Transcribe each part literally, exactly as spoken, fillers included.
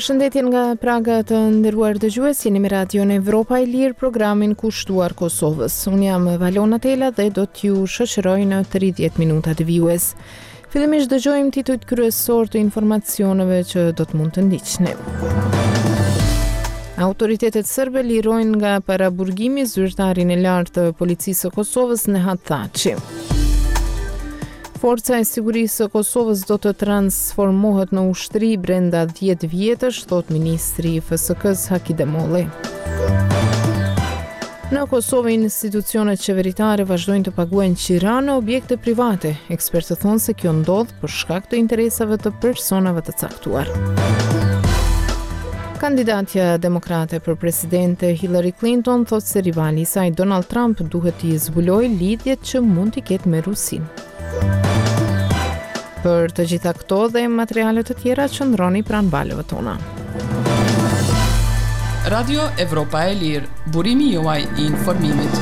Përshëndetje nga Praga të nderuar dëgjues, jeni me Radion Evropa e Lirë, programin kushtuar Kosovës. Unë jam Valona Tela dhe do t'ju shoqëroj në tridhjetë minuta të vijues. Fillimisht dëgjojmë titujt kryesor të informacioneve që do të mund të ndiqni. Autoritetet serbe lirojnë nga paraburgimi zyrtarin e lartë të policisë së Kosovës Nehat Thaçi. Forca e sigurisë së Kosovës do të transformohet në ushtri brenda dhjetë vjetësh, thot ministri i F S K-s Haki Demolli. Në Kosovë, institucionet qeveritare vazhdojnë të paguajnë qira në objekte private. Ekspertët thonë se kjo ndodh për shkak të interesave të personave të caktuar. Kandidatja demokrate për presidente Hillary Clinton thot se rivali i saj Donald Trump duhet t'i zbulojë lidhjet që mund t'i ketë me Rusinë. Për të gjitha këto dhe materiale të tjera qëndroni pranë valëve tona. Radio Evropa e Lirë, burimi juaj i informimit.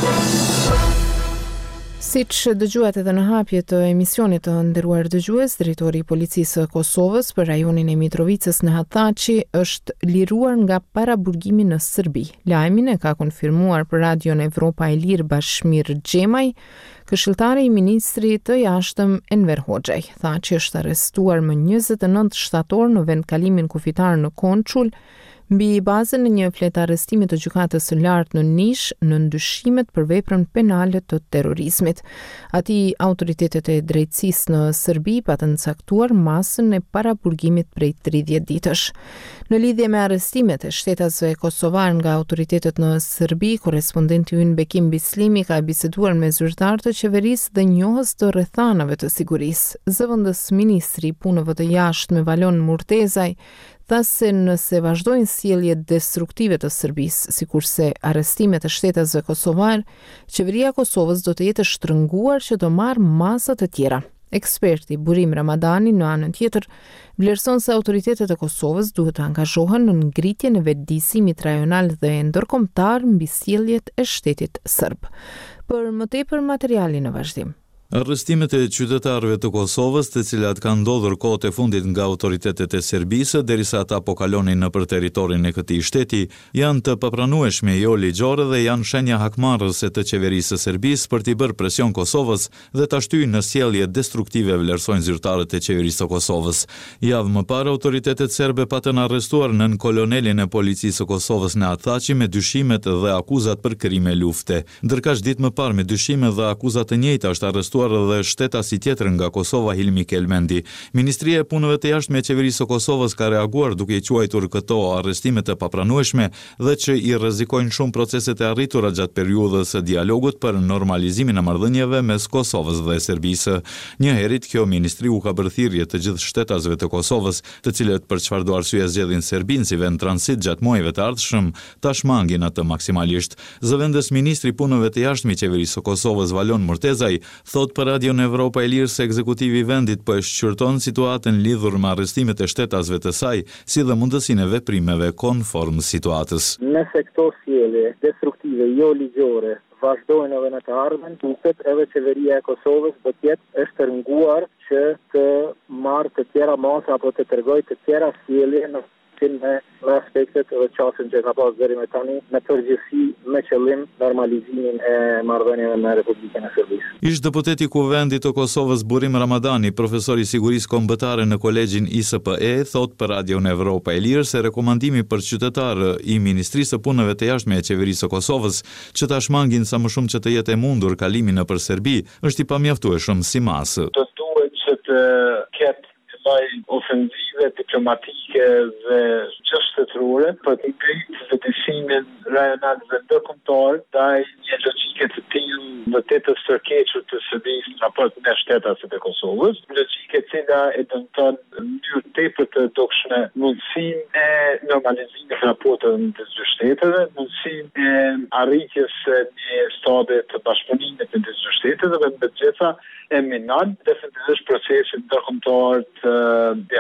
Siç dëgjuat edhe në hapje të emisionit të nderuar dëgjues, drejtori i policisë së Kosovës për rajonin e Mitrovicës Nehat Thaçi është liruar nga paraburgimi në Serbi. Lajmin e ka konfirmuar për Radion Evropa e Lirë Bashmir Xhemaj, këshilltari i ministrit të jashtëm Enver Hoxhaj. Thaçi është arrestuar më njëzet e nëntë shtator në vendkalimin kufitar në Konçul, mbi bazën e një fletë arrestimi të gjykatës së lartë në Nish në ndyshimet për veprën penale të terrorizmit. Ati autoritetet e drejtësisë në Serbi patën caktuar masën e paraburgimit prej tridhjetë ditësh. Në lidhje me arrestimet e shtetasve kosovar nga autoritetet në Serbi, korrespondenti ynë Bekim Bislimi ka biseduar me zyrtar të qeverisë dhe njohës të rrethanave të sigurisë. Zëvendës ministri i punëve të jashtme Valon Murtezaj tha se nëse vazhdojnë sjelljet destruktive të Serbisë, sikurse arrestimet e shtetasve kosovar, qeveria e Kosovës do të jetë shtrënguar që të marrë masa të tjera. Eksperti Burim Ramadani në anën tjetër vlerëson se autoritetet e Kosovës duhet të angazhohen në ngritjen e vetëdijësimit rajonal dhe ndërkombëtar mbi sjelljet e shtetit serb. Për më tepër materiali në vazhdim. Arrestimet e qytetarëve të Kosovës, të cilat kanë ndodhur kohët e fundit nga autoritetet e Serbisë derisa ata po kalonin nëpër territorin e këtij shteti, janë të papranueshme jo ligjore dhe janë shenja hakmarrëse të qeverisë së Serbisë për t'i bërë presion Kosovës dhe ta shtyjë në sjellje destruktive, vlerësojnë zyrtarët e qeverisë së Kosovës. Javë më parë, autoritetet serbe patën arrestuar nën kolonelin e policisë së Kosovës Nehat Thaçi me dyshimet dhe akuzat për krime lufte. Ndërkaq ditë më parë me dyshime dhe akuzat të njëjta është arrestuar dhe shtetasi tjetër nga Kosova Hilmi Kelmendi. Ministria e punëve të jashtme e qeverisë së Kosovës ka reaguar duke i quajtur këto arrestime të papranueshme dhe që i rrezikojnë shumë proceset e arritura gjatë periudhës së dialogut për normalizimin e marrëdhënieve mes Kosovës dhe Serbisë. Një herët kjo ministri u ka bërë thirrje të gjithë shtetasve të Kosovës, të cilët për çfarëdo arsye zgjedhin Serbinë si vend transit gjatë muajve të ardhshëm, ta shmangin atë maksimalisht. Zëvendës ministri i punëve të jashtme i qeverisë së Kosovës Valon Murtezaj thot për Radion Evropa e Lirë se ekzekutivi i vendit po e shqyrton situatën lidhur me arrestimet e shtetasve të saj, si dhe mundësinë e veprimeve konform situatës. Nëse këto sjellje destruktive jo ligjore vazhdojnë edhe në të ardhmen, duket edhe qeveria e Kosovës do të jetë e shtrënguar që të marrë të tjera masa apo të tregojë të tjera sjellje në me aspektet dhe qasën që ka pas deri me tani, me përgjithësi me qëllim normalizimin e marrëdhënieve me Republikën e Serbisë. Ish deputeti i Kuvendit të Kosovës Burim Ramadani, profesor i sigurisë kombëtare në kolegjin I S P E, thot për Radion Evropa e Lirë se rekomandimi për qytetarë i Ministrisë së Punëve të Jashtme e Qeverisë së Kosovës që ta shmangin sa më shumë që të jetë e mundur kalimin nëpër Serbi është i pamjaftueshëm si masë. Do duhet që të ketë lloj ofensive diplomatike dhe gjështetërore për të ngritur vetëdijësimin rajonal dhe ndërkombëtar ndaj një logjike të tillë vërtet të stërkequr të Serbisë në raport me shtetasit e Kosovës, logjike e cila e dëmton në mënyrë tepër të dukshme mundësinë e normalizimit të raporteve ndër dy shteteve, mundësinë e arritjes së një stadi të bashkëpunimit ndër dy shteteve dhe me gjitha e minon definitivisht procesin ndërkombëtar të dialogut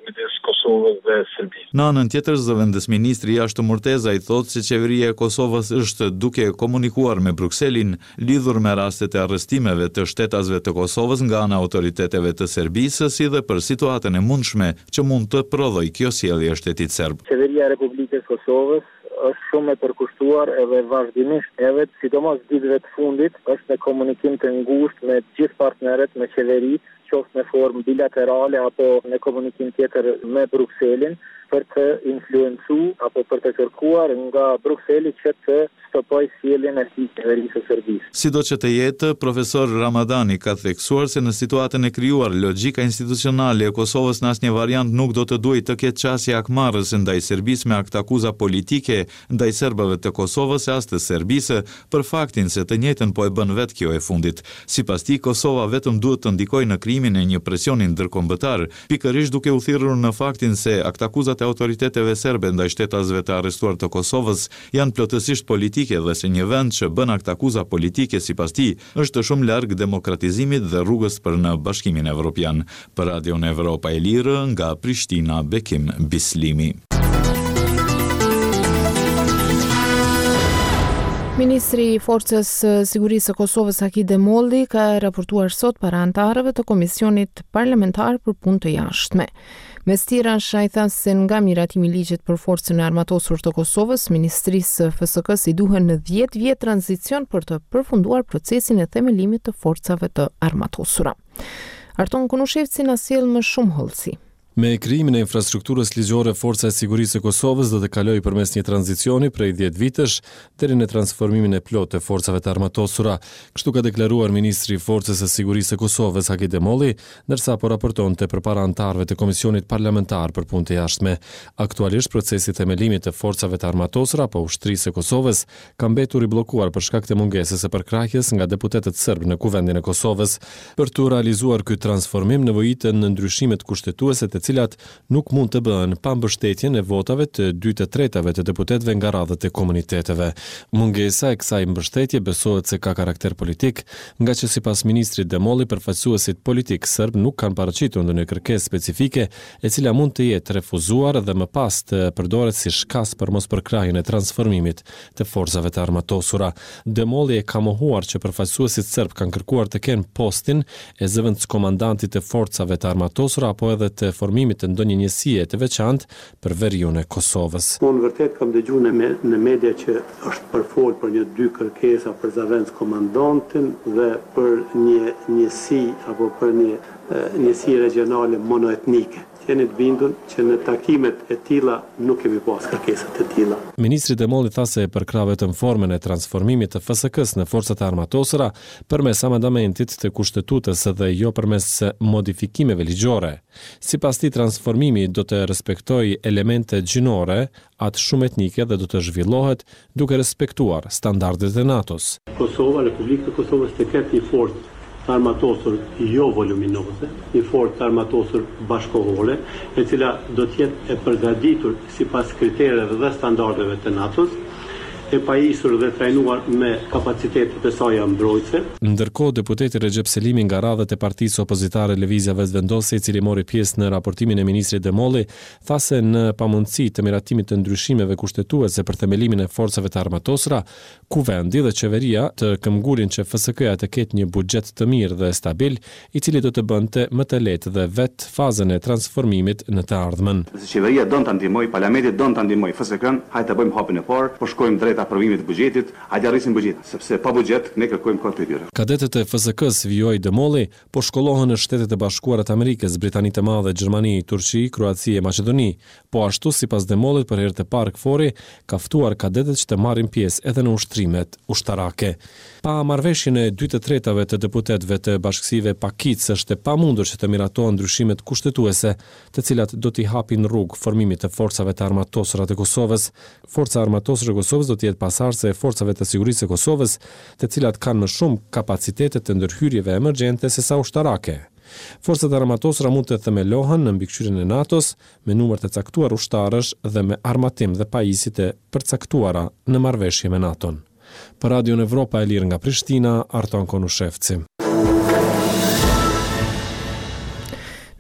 midis Kosovës dhe Serbisë. Në anën tjetër, zëvendës ministri Jashtë Murteza i thotë se qeveria e Kosovës është duke komunikuar me Brukselin lidhur me rastet e arrestimeve të shtetasve të Kosovës nga ana autoriteteve të Serbisë, si dhe për situatën e mundshme që mund të prodhoj kjo sjellje shtetit serb. Qeveria e Republikës Kosovës është shumë e përkushtuar edhe vazhdimisht edhe sidomos ditëve të fundit është në komunikim të ngushtë me gjithë partnerët, me qeveritë, qoftë në formë bilaterale apo në komunikim tjetër me Brukselin për të influencu apo për të kërkuar nga Brukseli që të stopoj sjelljen e këtij qeverisë së Serbisë. Sido që të jetë, profesor Ramadani ka theksuar se në situatën e krijuar, logjika institucionale e Kosovës në asnjë variant nuk do të duhet të ketë qasje akmarrëse ndaj Serbisë me akt akuza politike ndaj serbëve të Kosovës e as të Serbisë për faktin se të njëjtën po e bën vetë kjo e fundit. Sipas tij, Kosova vetëm duhet të ndikojë në krijimin e një presioni ndërkombëtar, pikërisht duke u thirrur në faktin se akt akuzat e autoriteteve serbe ndaj shtetasve të arrestuar të Kosovës janë plotësisht politike dhe se një vend që bën akt akuza politike sipas tij është shumë larg demokratizimit dhe rrugës për në Bashkimin Evropian. Për Radion Evropa e Lirë, nga Prishtina, Bekim Bislimi. Ministri i Forcës Sigurisë së Kosovës Haki Demolli ka raportuar sot para anëtarëve të Komisionit Parlamentar për Punë të Jashtme. Mes tirash, ai tha se nga miratimi i ligjit për forcën e armatosur të Kosovës, Ministrisë F S K-s i duhen në dhjetë vjet tranzicion për të përfunduar procesin e themelimit të forcave të armatosura. Arton Kunushevci na sjell më shumë hollësi. Me krijimin e infrastrukturës ligjore, Forca e Sigurisë së Kosovës do të kalojë përmes një tranzicioni prej dhjetë vitësh deri në transformimin e plotë të forcave të armatosura. Kështu ka deklaruar ministri i Forcës së Sigurisë së Kosovës Haki Demolli, ndërsa po raportonte përpara anëtarëve të Komisionit Parlamentar për Punë të Jashtme. Aktualisht procesi i themelimit të forcave të armatosura apo ushtrisë së Kosovës ka mbetur i bllokuar për shkak të mungesës së përkrahjes nga deputetët serbë në Kuvendin e Kosovës. Për të realizuar ky transformim nevojiten në ndryshimet kushtetuese të cilat nuk mund të bëhen pa mbështetjen e votave të dy të tretave të deputetëve nga radhët e komuniteteve. Mungesa e kësaj mbështetje besohet se ka karakter politik, nga që sipas ministrit Demolli, përfaqësuesit politik serb nuk kanë paraqitur ndonjë kërkesë specifike e cila mund të jetë refuzuar dhe më pas të përdoret si shkas për mospërkrahjen e transformimit të forcave të armatosura. Demolli e ka mohuar që përfaqësuesit serb kanë kërkuar të kenë postin e zëvendëskomandantit të forcave të armatosura apo edhe të formimit të ndonjë njësie të veçantë për veriun e Kosovës. Unë vërtet kam dëgjuar në, me, në media që është përfol për një dy kërkesa për zëvendëskomandantin dhe për një njësi apo për një njësi regionale monoetnike. Jeni të bindur që në takimet e tilla nuk kemi pas kërkesat e tilla. Ministri Demolli tha se përkrah vetëm formën e transformimit të F S K-s në forcat e armatosura përmes amendamentit të kushtetutës dhe jo përmes modifikimeve ligjore. Sipas tij, transformimi do të respektojë elemente gjinore, atë shumë etnike dhe do të zhvillohet duke respektuar standardet e NATO-s. Kosova, Republika e Kosovës të ketë një forcë armatosur jo voluminoze, një forcë armatosur bashkohore, e cila do të jetë e përgatitur sipas kritereve dhe standardeve të NATO-s, e pajisur dhe trajnuar me kapacitetet e saj mbrojtëse. Ndërkohë, deputeti Recep Selimi nga radhët e partisë opozitare Lëvizja Vendosje, i cili mori pjesë në raportimin e ministrit Demolli, tha se në pamundësi të miratimit të ndryshimeve kushtetuese për themelimin e forcave të armatosura, kuvendi dhe qeveria të këmbgulin që F S K-ja të ketë një buxhet të mirë dhe stabil, i cili do të bënte më të lehtë dhe vetë fazën e transformimit në të ardhmen. Qeveria don ta ndihmoj, parlamenti don ta ndihmoj F S K-n, hajde të bëjmë hapin e parë, po shkojmë drejt aprovimit të buxhetit, hajde arrisim buxhetin, sepse pa buxhet ne kërkojmë kohë të tyre. Kadetët e F S K-s, vijoi Demolli, po shkollohen në Shtetet e Bashkuara të Amerikës, Britanitë e Madhe, Gjermani, Turqi, Kroaci e Maqedoni. Po ashtu, sipas Demollit, për herë të parë KFOR-i ka ftuar kadetët që të marrin pjesë edhe në ushtrimet ushtarake. Pa marrëveshjen e dy të tretave të deputetëve të bashkësive Pakic, është e pamundur që të miratohen ndryshimet kushtetuese, të cilat do t'i hapin rrugë formimit të forcave të armatosura të Kosovës. Forca armatosur e Kosovës do të jetë pasardhëse e forcave të sigurisë së Kosovës, të cilat kanë më shumë kapacitete të ndërhyrjeve emergjente se sa ushtarake. Forcat armatosura mund të themelohen në mbikëqyrjen e NATO-s me numër të caktuar ushtarësh dhe me armatim dhe pajisje të përcaktuara në marrëveshje me NATO-n. Për Radion Evropa e Lirë nga Prishtina, Arton Konushevci.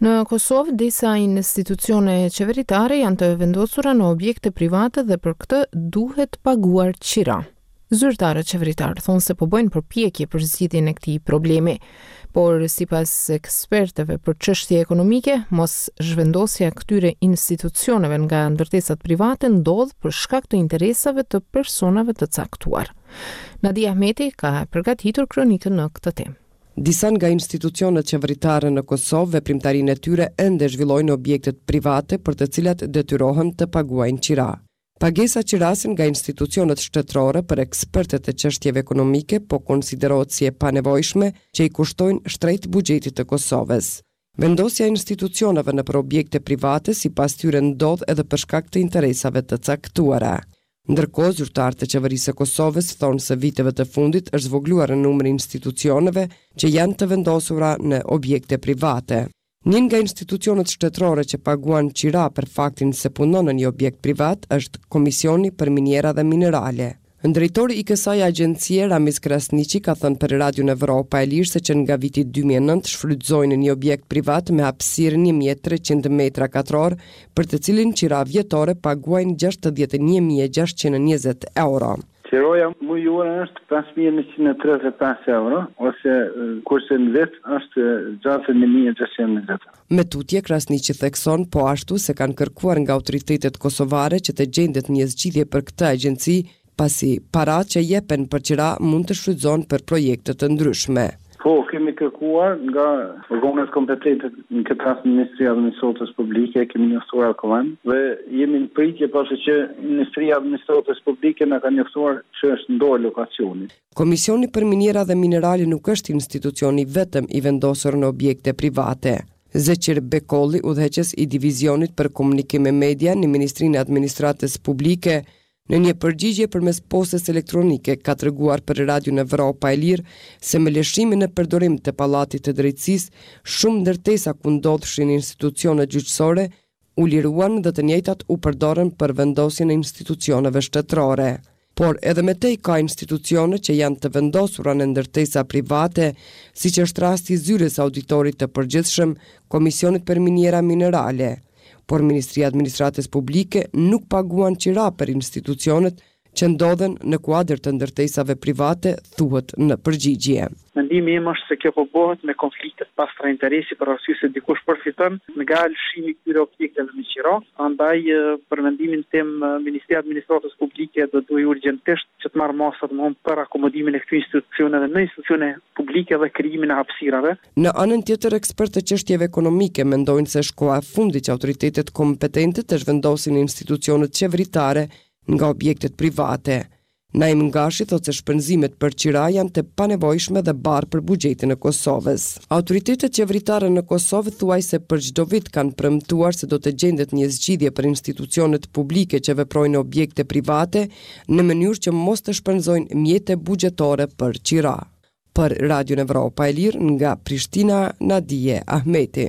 Në Kosovë, disa institucione qeveritare janë të vendosura në objekte private dhe për këtë duhet paguar qira. Zyrtarët qeveritarë thonë se po bëjnë përpjekje për zgjidhjen e këtij problemi, por sipas ekspertëve për çështje ekonomike, mos zhvendosja këtyre institucioneve nga ndërtesat private ndodh për shkak të interesave të personave të caktuar. Nadia Ahmeti ka përgatitur kronikën në këtë temë. Disa nga institucionet qeveritare në Kosovë veprimtarinë e tyre ende zhvillojnë objektet private për të cilat detyrohen të paguajnë qira. Pagesa qirasin nga institucionet shtetërore për ekspertët e çështjeve ekonomike po konsiderohet si e panevojshme që i kushtojnë shtrejt buxhetit të Kosovës. Vendosja e institucioneve në për objekte private sipas tyre ndodh edhe për shkak të interesave të caktuara. Ndërkohë, zyrtarët e qeverisë së Kosovës thonë se viteve të fundit është zvogluar numri i institucioneve që janë të vendosura në objekte private. Një nga institucionet shtetërore që paguan qira për faktin se punon në një objekt privat është Komisioni për Minjera dhe Minerale. Drejtori i kësaj agjencie Ramiz Krasniqi ka thënë për Radion Evropa e Lirë se që nga viti dy mijë e nëntë shfrytëzojnë një objekt privat me hapësirë një mijë e treqind metra katror, për të cilin qira vjetore paguajnë gjashtëdhjetë e një mijë e gjashtëqind e njëzet euro. Qiroja mujore është pesë mijë e njëqind e tridhjetë e pesë euro, ose kurse në vit është gjashtëdhjetë e një mijë e gjashtëqind e njëzet. Me tutje, Krasniqi thekson po ashtu se kanë kërkuar nga autoritetet kosovare që të gjendet një zgjidhje për këtë agjenci, pasi parat që jepen për qira mund të shfrytëzohen për projekte të ndryshme. Po, kemi kërkuar nga organet kompetente në këtë rast Ministria e Administratës Publike, kemi njoftuar Alkovan dhe jemi në pritje pasi që Ministria e Administratës Publike na ka njoftuar që është në dorë lokacioni. Komisioni për Minjera dhe Minerale nuk është institucioni vetëm i vendosur në objekte private. Zeqir Bekolli, udhëheqës i divizionit për komunikim me media në Ministrinë e Administratës Publike, në një përgjigje përmes postës elektronike ka treguar për Radion Evropa e Lirë se me lëshimin e përdorim të Pallatit të Drejtësisë, shumë ndërtesa ku ndodhshin institucione gjyqësore u liruan dhe të njëjtat u përdorën për vendosjen e institucioneve shtetërore. Por edhe me tej ka institucione që janë të vendosura në ndërtesa private, siç është rasti i zyrës auditorit të përgjithshëm, Komisionit për Minjera Minerale. Por Ministria e Administratës Publike nuk paguan qira për institucionet që ndodhen në kuadër të ndërtesave private, thuhet në përgjigje. Mendimi im është se kjo po bëhet me konflikte të pastra interesi për arsye se dikush përfiton nga lëshimi i këtyre objekteve me qira. Andaj për mendimin tim Ministria e Administratës Publike do duhet urgjentisht që të marrë masa të mëdha për akomodimin e këtyre institucioneve në institucione publike dhe krijimin e hapësirave. Në anën tjetër, ekspertë të çështjeve ekonomike mendojnë se është koha e fundit që autoritetet kompetente të zhvendosin institucionet qeveritare nga objektet private. Naim Ngashi thotë se shpenzimet për qira janë të panevojshme dhe barë për buxhetin e Kosovës. Autoritetet qeveritare në Kosovë thuaj se për çdo vit kanë premtuar se do të gjendet një zgjidhje për institucionet publike që veprojnë në objekte private në mënyrë që mos të shpenzojnë mjete buxhetore për qira. Për Radion Evropa e Lirë nga Prishtina, Nadije Ahmeti.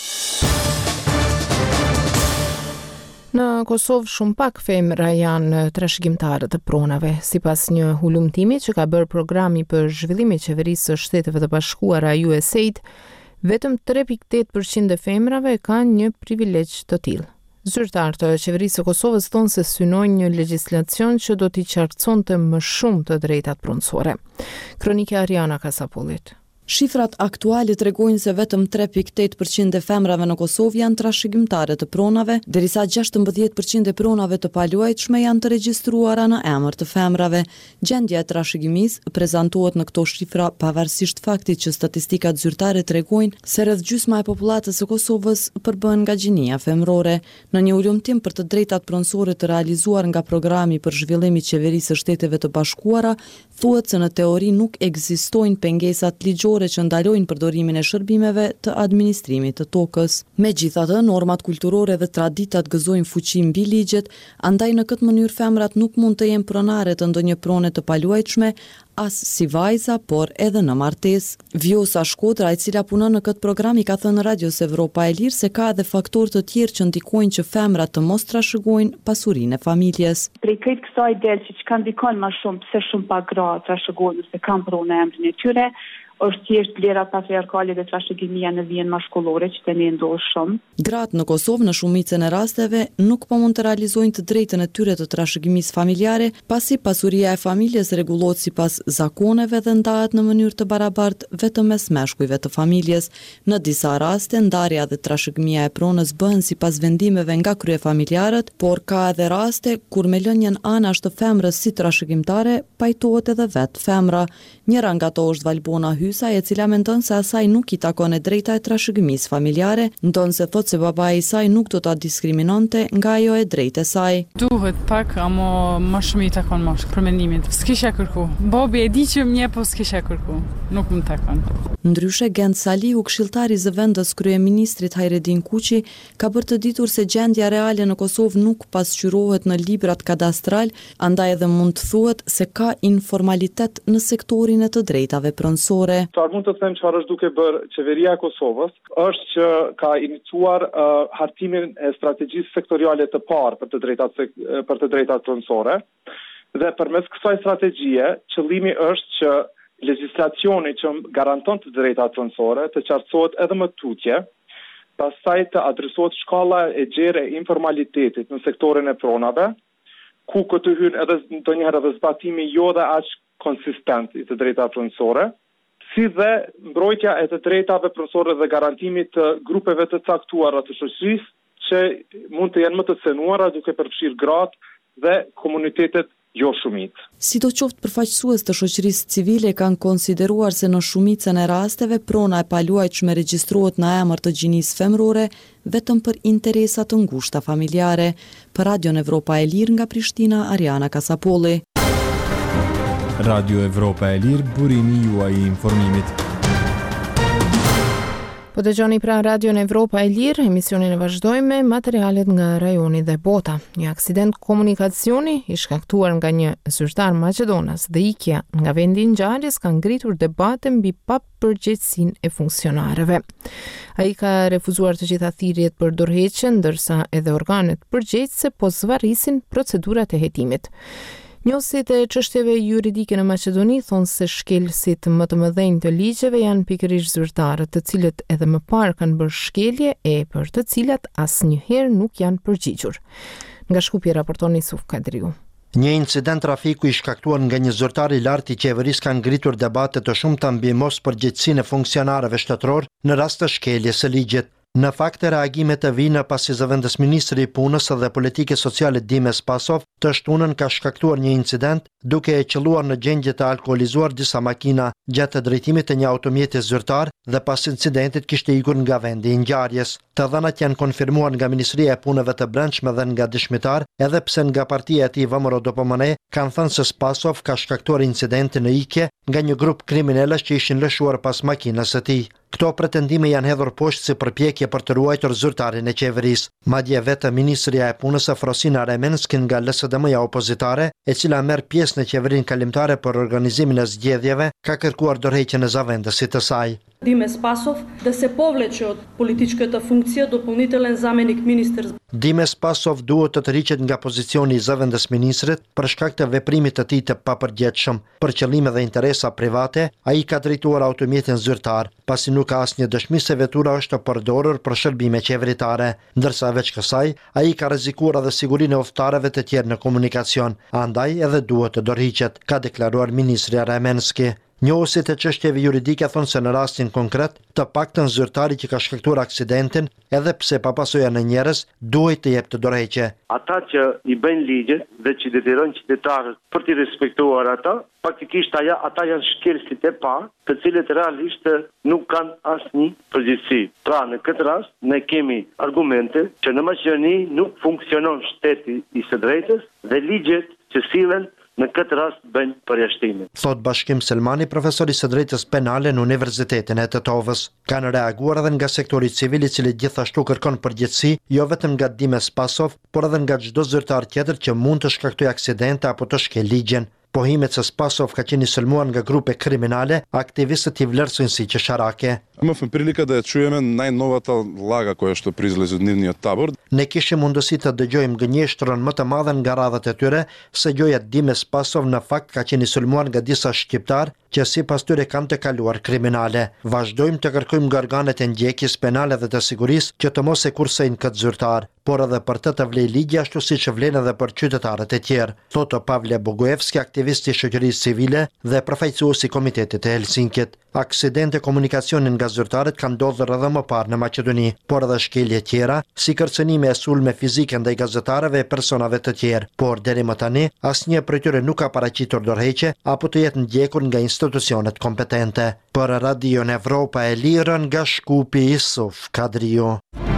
Në Kosovë shumë pak femra janë trashëgimtare të pronave. Sipas një hulumtimi që ka bërë programi për zhvillim i qeverisë së Shteteve të Bashkuara U S A I D, vetëm tre pikë tetë përqind e femrave kanë një privilegj të tillë. Zyrtarët të qeverisë së Kosovës thonë se synojnë një legjislacion që do t'i qartësonte më shumë të drejtat pronësore. Kronika Ariana Kasapullit. Shifrat aktuale tregojnë se vetëm tre pikë tetë përqind e femrave në Kosovë janë trashëgimtare të pronave, derisa gjashtëmbëdhjetë përqind e pronave të paluajtshme janë të regjistruara në emër të femrave. Gjendja e trashëgimisë prezantohet në këto shifra pavarësisht faktit që statistikat zyrtare tregojnë se rreth gjysma e popullatës së Kosovës përbën nga gjinia femrore. Në një ulëmtim për të drejtat pronësore të realizuar nga programi për zhvillim i qeverisë së Shteteve të Bashkuara, thuhet se në teori nuk ekzistojnë pengesat ligjore që ndalojnë përdorimin e shërbimeve të administrimit të tokës. Megjithatë, normat kulturore dhe traditat gëzojnë fuqi mbi ligjet, andaj në këtë mënyrë femrat nuk mund të jenë pronare të ndonjë prone të paluajtshme, as si vajza, por edhe në martesë. Vjosa Shkodra, e cila punon në këtë program, i ka thënë Radios Evropa e Lirë se ka edhe faktorë të tjerë që ndikojnë që femrat të mos trashëgojnë pasurinë e familjes. Prej këtë kësaj del që që kanë ndikon më shumë, pse shumë pak gra trashëgojnë se kanë pronë emrin e tyre, është thjesht vlera patriarkale dhe trashëgimia në vijën mashkullore që tani ndodh shumë. Gratë në Kosovë në shumicën e rasteve nuk po mund të realizojnë të drejtën e tyre të trashëgimisë familjare, pasi pasuria e familjes rregullohet sipas zakoneve dhe ndahet në mënyrë të barabartë vetëm mes meshkujve të familjes. Në disa raste ndarja dhe trashëgimia e pronës bëhen sipas vendimeve nga kryefamiljarët, por ka edhe raste kur me lënien anash të femrës si trashëgimtare pajtohet edhe vetë femra. Njëra nga to është Valbona Hysa, e cila mendon se asaj nuk i takon e drejta e trashëgimisë familjare, ndon se thot se babai i saj nuk do ta diskrimimonte nga ajo e drejtë e saj. Duhet pak, ama më shumë i takon moshk për mendimin. S'kisha kërku. Babi e di që më po s'kisha kërku. Nuk më takon. Ndryshe Gent Saliu, këshilltari i zëvendës kryeministrit Hajredin Kuqi, ka bërë të ditur se gjendja reale në Kosovë nuk pasqyrohet në librat kadastral, andaj edhe mund të thuhet se ka informalitet në sektorin e të drejtave pronësore. Çfarë mund të them çfarë është duke bërë qeveria e Kosovës është që ka iniciuar uh, hartimin e strategjisë sektoriale të parë për të drejtat për të drejtat pronësore dhe përmes kësaj strategjie qëllimi është që legjislacioni që garanton të drejtat pronësore të qartësohet edhe më tutje, pastaj të adresohet shkalla e gjerë e informalitetit në sektorin e pronave, ku këtë hyn edhe ndonjëherë edhe zbatimi jo dhe aq konsistent i të drejtave pronësore, si dhe mbrojtja e të drejtave pronësore dhe garantimit të grupeve të caktuara të shoqërisë që mund të jenë më të cenuara duke përfshirë gratë dhe komunitetet jo shumit. Sidoqoftë përfaqësues të shoqërisë civile kanë konsideruar se në shumicën e rasteve prona e paluajtshme regjistrohet në emër të gjinisë femrore vetëm për interesa të ngushta familjare. Për Radion Evropa e Lirë nga Prishtina, Ariana Kasapolli. Radio Evropa e Lirë, burimi juaj i informimit. Po dëgjoni pra Radion Evropa e Lirë, emisionin e vazhdojmë me materialet nga rajoni dhe bota. Një aksident komunikacioni i shkaktuar nga një zyrtar Maqedonas dhe ikja nga vendi i ngjarjes ka ngritur debate mbi papërgjegjësinë e funksionarëve. Ai ka refuzuar të gjitha thirrjet për dorëheqje, ndërsa edhe organet përgjegjëse po zvarrisin procedurat e hetimit. Njësit e çështjeve juridike në Maqedoni thonë se shkelësit më të mëdhenj të ligjeve janë pikërisht zyrtarët, të cilët edhe më parë kanë bërë shkelje e për të cilat asnjëherë nuk janë përgjigjur. Nga Shkupje raporton Isuf Kadriu. Një incident trafiku i shkaktuar nga një zyrtar i lartë i qeverisë ka ngritur debate të shumta mbi mospërgjegjësinë e funksionarëve shtetëror në rast të shkeljes së ligjit. Në fakt, reagimet e vinë pasi zëvendës ministri i punës dhe politike sociale Dimes Pasov të shtunën ka shkaktuar një incident duke e qelluar në gjendje të alkoolizuar disa makina gjatë drejtimit të një automjeti zyrtar dhe pas incidentit kishte ikur nga vendi i ngjarjes. Të dhënat janë konfirmuar nga Ministria e Punëve të Brendshme dhe nga dëshmitar, edhe pse nga partia e tij V M R O D P M N kanë thënë se Pasov ka shkaktuar incidentin në ikje nga një grup kriminalësh që ishin lëshuar pas makinës së tij. Këto pretendime janë hedhur poshtë si përpjekje për të ruajtur zyrtarin e qeverisë. Madje vetë Ministria e Punës Frosina Remenski nga L S D M-ja opozitare, e cila merr pjesë në qeverinë kalimtare për organizimin e zgjedhjeve, ka kërkuar dorëheqjen e zëvendësit të saj. Dimes Pasov da se povleče od političkата funkcija dopunitelен zamjenik ministra. Dimes Pasov duhet të tërhiqet nga pozicioni i zëvendës ministrit për shkak të veprimit të tij të papërgjegjshëm. Për qëllime dhe interesa private, ai ka drejtuar automjetin zyrtar, pasi nuk ka asnjë dëshmi se vetura është përdorur për shërbime qeveritare, ndërsa veç kësaj, ai ka rrezikuar edhe sigurinë e udhëtarëve të tjerë në komunikacion, andaj edhe duhet të dorëhiqet, ka deklaruar ministri Remenski. Njohësit e çështjeve juridike thonë se në rastin konkret, të paktën zyrtari që ka shkaktuar aksidentin, edhe pse pa pasoja në njerëz, duhet të jep të dorëheqje. Ata që i bëjnë ligjet dhe që detyrojnë qytetarët për të respektuar ata, faktikisht aja, ata janë shkelësit e parë, të cilët realisht nuk kanë asnjë përgjegjësi. Pra, në këtë rast, ne kemi argumente që në Maqedoni nuk funksionon shteti i së drejtës dhe ligjet që sillen në këtë rast bëjnë përjashtime. Thot Bashkim Selmani, profesor i së drejtës penale në Universitetin e Tetovës. Kanë reaguar edhe nga sektori civil i cili gjithashtu kërkon përgjegjësi, jo vetëm nga Dimes Pasov, por edhe nga çdo zyrtar tjetër që mund të shkaktojë aksidente apo të shkel ligjen. Pohimet se Spasov ka qenë sulmuar nga grupe kriminale, aktivistët i vlerësojnë si qesharake. Имахме прилика да я чуеме најновата лага која што произлезе од нивниот табор. Ne kishim mundësi të dëgjojmë gënjeshtrën më të madhe nga radhët e tyre se gjoja Dimes Pasov në fakt ka qenë sulmuar nga disa shqiptar që sipas tyre kanë të kaluar kriminale. Vazhdojmë të kërkojmë nga organet e ndjekjes penale dhe të sigurisë që të mos e kursejnë këtë zyrtar, por edhe për të të vlej ligji ashtu siç vlen edhe për qytetarët e tjerë, thotë Pavle Bogojevski, aktivist i shoqërisë civile dhe përfaqësuesi i Komitetit të Helsinkit. Aksidente komunikacionin nga zyrtarët kanë ndodhur edhe më parë në Maqedoni, por edhe shkelje tjera, si kërcënime e sulme fizike ndaj gazetarëve e personave të tjerë, por deri më tani asnjë prej tyre nuk ka paraqitur dorëheqje apo të jetë ndjekur nga institucionet kompetente. Për Radion Evropa e Lirë nga Shkupi, Isuf Kadriu.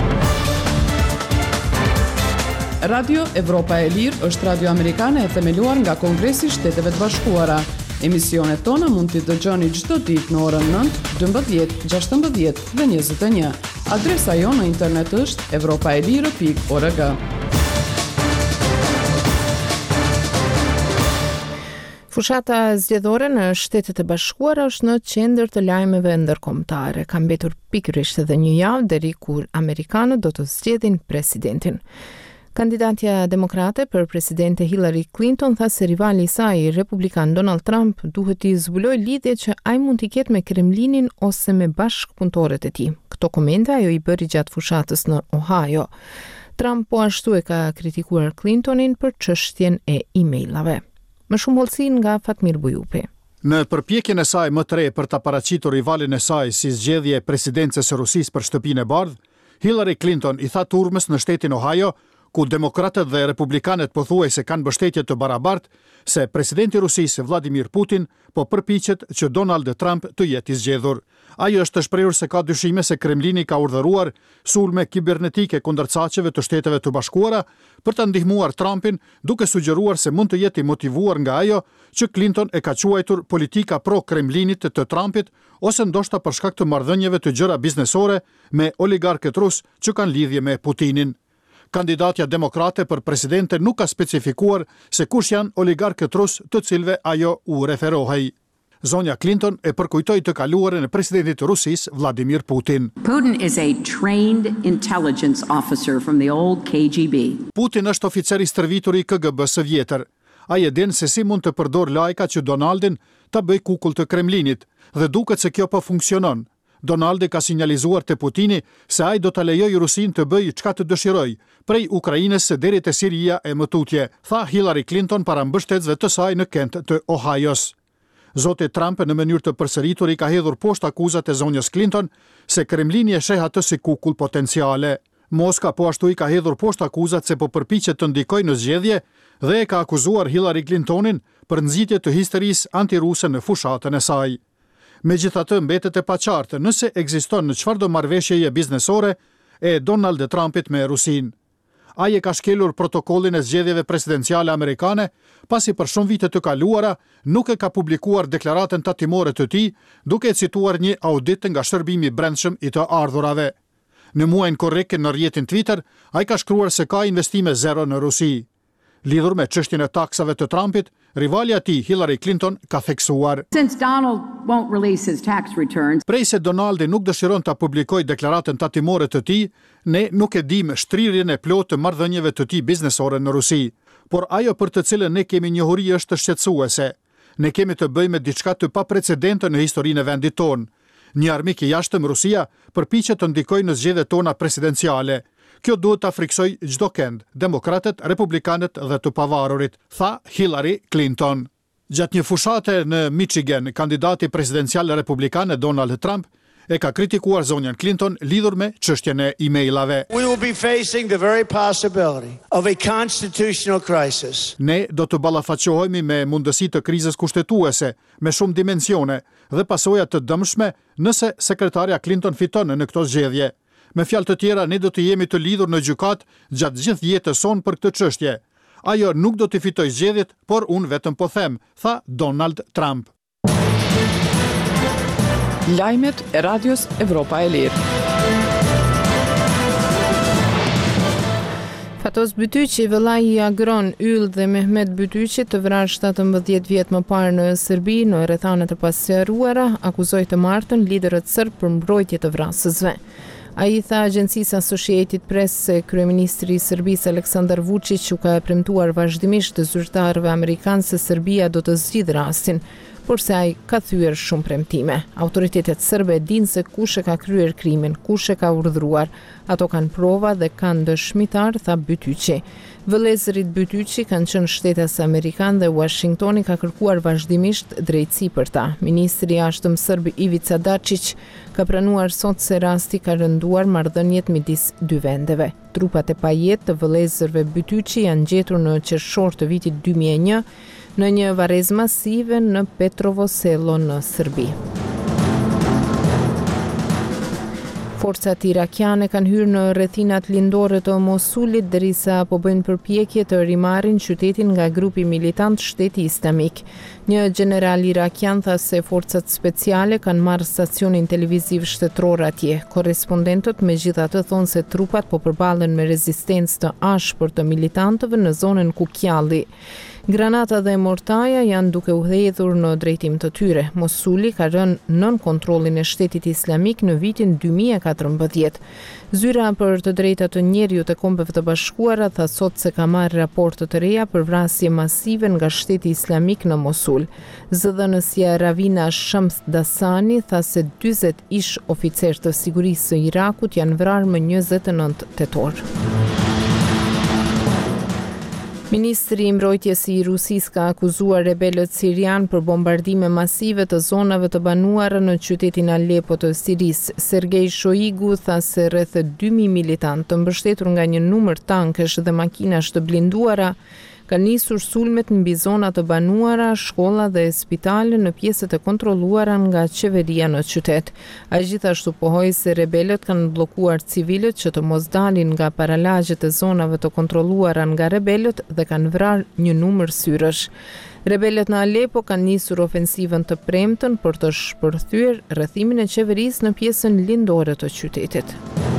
Radio Evropa e Lirë është radio amerikane e themeluar nga Kongresi i Shteteve të Bashkuara. Emisionet tona mund t'i dëgjoni çdo ditë në orën nëntë, dymbëdhjetë, gjashtëmbëdhjetë dhe njëzet e një. Adresa jo në internet është evropaelire pikë org. Fushata zgjedhore në Shtetet e Bashkuara është në qendër të lajmeve ndërkombëtare. Ka mbetur pikërisht edhe një javë deri kur amerikanët do të zgjedhin presidentin. Kandidatja demokrate për presidente Hillary Clinton tha se rivali i saj, republikan Donald Trump, duhet t'i zbulojë lidhjet që ai mund t'i ketë me Kremlinin ose me bashkëpunëtorët e tij. Këto komente ajo i bëri gjatë fushatës në Ohio. Trump po ashtu e ka kritikuar Clintonin për çështjen e emailave. Më shumë hollësi nga Fatmir Bujupi. Në përpjekjen e saj më të re për ta paraqitur rivalin e saj si zgjedhje e presidencës së Rusisë për shtëpinë e bardhë, Hillary Clinton i tha turmës në shtetin Ohio, ku demokratët dhe republikanët pothuajse kanë mbështetje të barabartë, se presidenti i Rusisë Vladimir Putin po përpiqet që Donald Trump të jetë i zgjedhur. Ai është të shprehur se ka dyshime se Kremlini ka urdhëruar sulme kibernetike kundër çaqeve të Shteteve të Bashkuara për ta ndihmuar Trumpin, duke sugjeruar se mund të jetë i motivuar nga ajo që Clinton e ka quajtur politika pro-Kremlinit të Trumpit, ose ndoshta për shkak të marrëdhënieve të gjëra biznesore me oligarkët rus që kanë lidhje me Putinin. Kandidatja demokrate për presidente nuk ka specifikuar se kush janë oligarkët rus të cilëve ajo u referohej. Zonja Clinton e përkujtoi të kaluarën e presidentit të Rusisë Vladimir Putin. Putin is a trained intelligence officer from the old K G B. Putin është oficer i stërvitur i K G B së vjetër. Ai e din se si mund të përdor lajka që Donaldin ta bëj kukull të Kremlinit dhe duket se kjo po funksionon. Donaldi ka sinjalizuar te Putini se ai do ta lejojë Rusin të bëjë çka të dëshirojë, prej Ukrainës deri te Siria e më tutje, tha Hillary Clinton para mbështetësve të saj në Kent të Ohio's. Zoti Trump në mënyrë të përsëritur i ka hedhur poshtë akuzat e zonjës Clinton se Kremlini e sheh atë si kukull potenciale. Moska po ashtu i ka hedhur poshtë akuzat se po përpiqet të ndikojë në zgjedhje dhe e ka akuzuar Hillary Clintonin për nxitje të histerisë antiruse në fushatën e saj. Megjithatë mbetet e paqartë nëse ekziston në çfarëdo marrëveshjeje biznesore e Donald Trumpit me Rusin. Ai e ka shkelur protokollin e zgjedhjeve presidenciale amerikane, pasi për shumë vite të kaluara nuk e ka publikuar deklaratën tatimore të tij, duke e cituar një audit nga shërbimi i brendshëm i të ardhurave. Në muajin korrekt në rrjetin Twitter, ai ka shkruar se ka investime zero në Rusi. Lidhur me çështjen e taksave të Trumpit, rivalja e tij Hillary Clinton ka theksuar: Since Donald won't release his tax returns. Prej se Donaldi nuk dëshiron ta publikojë deklaratën tatimore të tij, ne nuk e dimë shtrirjen e plotë të marrëdhënieve të tij biznesore në Rusi, por ajo për të cilën ne kemi njohuri është shqetësuese. Ne kemi të bëjmë me diçka të paprecedente në historinë e vendit tonë. Një armik i jashtëm, Rusia, përpiqet të ndikojë në zgjedhjet tona presidenciale. Kjo duhet ta friksoj çdo kënd, demokratët, republikanët dhe të pavarurit, tha Hillary Clinton. Gjatë një fushate në Michigan, kandidati presidencial republikan Donald Trump e ka kritikuar zonjën Clinton lidhur me çështjen e emailave. We will be facing the very possibility of a constitutional crisis. Ne do të ballafaqohemi me mundësi të krizës kushtetuese me shumë dimensione dhe pasoja të dëmshme nëse sekretarja Clinton fiton në këto zgjedhje. Me fjalë të tjera, ne do të jemi të lidhur në gjykat gjatë gjithë jetës sonë për këtë çështje. Ajo nuk do të fitojë zgjedhjet, por unë vetëm po them, tha Donald Trump. Lajmet e Radios Evropa e Lirë. Fatos Bytyqi, vëllai i Agron Yll dhe Mehmet Bytyqi, të vrarë shtatëmbëdhjetë vjet më parë në Serbi në rrethanet e pasqyruara, akuzoi të martën liderët serb për mbrojtje të vrasësve. Ai tha agjencisë Associated Press se kryeministri i Serbisë Aleksandar Vučić u ka premtuar vazhdimisht të zyrtarëve amerikanë se Serbia do të zgjidhë rastin. por se ai ka thyer shumë premtime. Autoritetet serbe dinë se kush e ka kryer krimin, kush e ka urdhëruar. Ato kanë prova dhe kanë dëshmitar, tha Bytyqi. Vëllezërit Bytyqi kanë qenë Shtetas Amerikan dhe Washingtoni ka kërkuar vazhdimisht drejtësi për ta. Ministri i Jashtëm serb Ivica Dačić ka pranuar sot se rasti ka rënduar marrëdhëniet midis dy vendeve. Trupat e pajet të vëllezërve Bytyqi janë gjetur në qershor të vitit dy mijë e një në një varrezë masive në Petrovo Selo në Serbi. Forcat irakiane kanë hyrë në rrethinat lindore të Mosulit derisa po bëjnë përpjekje të rimarrin qytetin nga grupi militant Shteti Islamik. Një general irakian tha se forcat speciale kanë marrë stacionin televiziv shtetëror atje. Korrespondentët megjithatë thonë se trupat po përballen me rezistencë të ashpër të militantëve në zonën Kukyalli. Granata dhe mortaja janë duke u hedhur në drejtim të tyre. Mosuli ka rënë nën kontrollin e Shtetit Islamik në vitin dy mijë e katërmbëdhjetë. Zyra për të drejtat të njerëzit të Kombeve të Bashkuara tha sot se ka marrë raporte të reja për vrasje masive nga Shteti Islamik në Mosul. Zëdhënësja Ravina Shams Dasani tha se dyzet ish oficer të sigurisë së Irakut janë vrarë më njëzet e nëntë tetor. Ministri i mbrojtjes i Rusisë ka akuzuar rebelët sirian për bombardime masive të zonave të banuara në qytetin Alepo të Sirisë. Sergej Shoigu tha se rreth dy mijë militantë të mbështetur nga një numër tankesh dhe makinash të blinduara kanë nisur sulmet mbi zona të banuara, shkolla dhe spitale në pjesët e kontrolluara nga qeveria në qytet. Ai gjithashtu pohoi se rebelët kanë bllokuar civilët që të mos dalin nga paralagjet e zonave të kontrolluara nga rebelët dhe kanë vrarë një numër syrësh. Rebelët në Alepo kanë nisur ofensivën të premtën për të shpërthyer rrethimin e qeverisë në pjesën lindore të qytetit.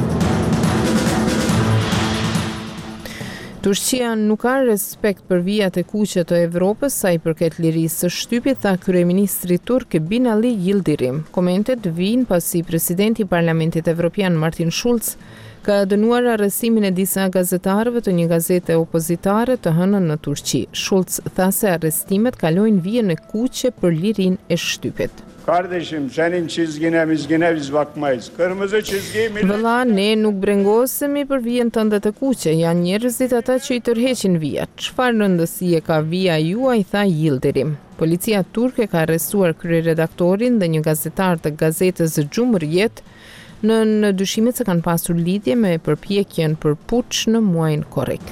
Turqia nuk ka respekt për vijat e kuqe të Evropës sa i përket lirisë së shtypit, tha kryeministri turk Binali Yildirim. Komentet vijnë pasi presidenti i Parlamentit Evropian Martin Schulz ka dënuar arrestimin e disa gazetarëve të një gazete opozitare të hënën në Turqi. Schulz tha se arrestimet kalojnë vijën e kuqe për lirinë e shtypit. Kardeşim senin çizgine mizgine biz bakmayız. Kırmızı çizgi millet... Vëlla, ne nuk brengosemi për vijën tënde të kuqe, janë njerëzit ata që i tërheqin vijat. Çfarë rëndësie ka vija juaj, tha Yildirim. Policia turke ka arrestuar kryeredaktorin dhe një gazetar të gazetës Cumhuriyet në dyshimet se kanë pasur lidhje me përpjekjen për puç në muajin korrik.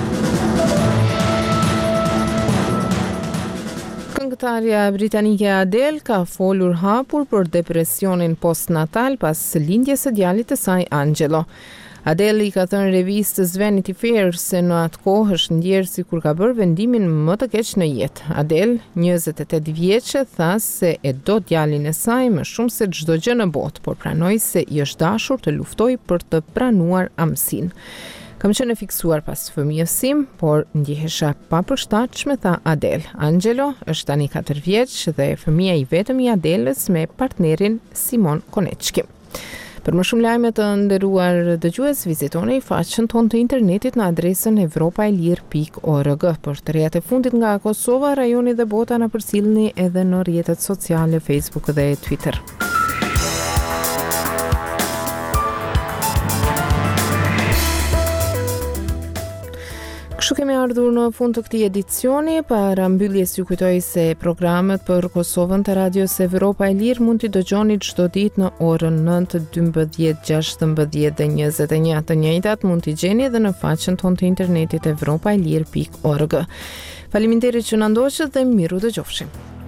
Këngëtarja britanike Adele ka folur hapur për depresionin postnatal pas lindjes së djalit të saj Angelo. Adele i ka thënë revistës Vanity Fair se në atë kohë është ndjerë sikur ka bërë vendimin më të keq në jetë. Adele, njëzet e tetë vjeçe, tha se e do djalin e saj më shumë se çdo gjë në botë, por pranoi se i është dashur të luftojë për të pranuar amësinë. Kam qenë e fiksuar pas fëmijësim, por ndjehesha pa përshtatshme, tha Adele. Angelo është tani katër vjeç dhe fëmia i vetëm i Adelës me partnerin Simon Konechki. Për më shumë lajme të nderuar dëgjues, vizitoni faqen tonë të internetit në adresën evropaelir pikë org. Për të rejat e fundit nga Kosova, rajoni dhe bota na përcjellni edhe në rrjetet sociale Facebook dhe Twitter. Kështu kemi ardhur në fund të këtij edicioni. Para mbylljes ju kujtoj se programet për Kosovën të Radios Evropa e Lirë mund t'i dëgjoni çdo ditë në orën nëntë, dymbëdhjetë, gjashtëmbëdhjetë dhe njëzet e një. Të njëjtat mund t'i gjeni edhe në faqen tonë të internetit evropaelir pikë org. Faleminderit që na ndoqët dhe miru dëgjofshim.